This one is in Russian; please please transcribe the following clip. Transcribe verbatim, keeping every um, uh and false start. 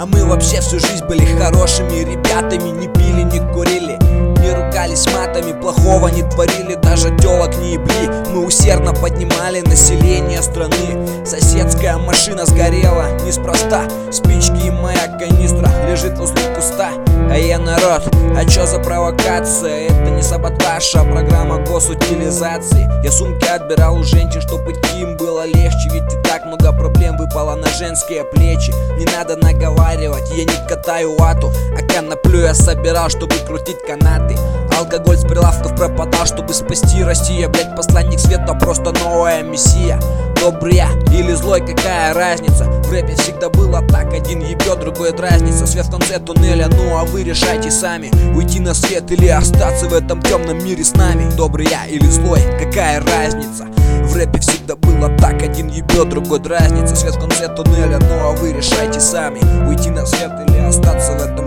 А мы вообще всю жизнь были хорошими ребятами. Не пили, не курили, не ругались матами, плохого не творили, даже телок не ебли. Мы усердно поднимали население страны. Соседская машина сгорела неспроста. Спички и моя канистра лежит возле куста. А я народ, а чё за провокация? Это не саботаж, а программа госутилизации. Я сумки отбирал у женщин, чтобы им было легче. Ведь и так много проблем выпало на женские плечи. Не надо наговаривать, я не катаю вату, а коноплю я собирал, чтобы крутить канаты. Алкоголь с прилавков пропадал, чтобы спасти Россию. Блять, посланник света, просто новая мессия. Добрый я или злой, какая разница? В рэпе всегда было так, один ебет, другой дразнится. Свет в конце туннеля, ну а вы решайте сами. Уйти на свет или остаться в этом темном мире с нами. Добрый я или злой, какая разница? В рэпе всегда было так, один ебет, другой дразнится. Свет в конце туннеля, ну а вы решайте сами. Уйти на свет или остаться в этом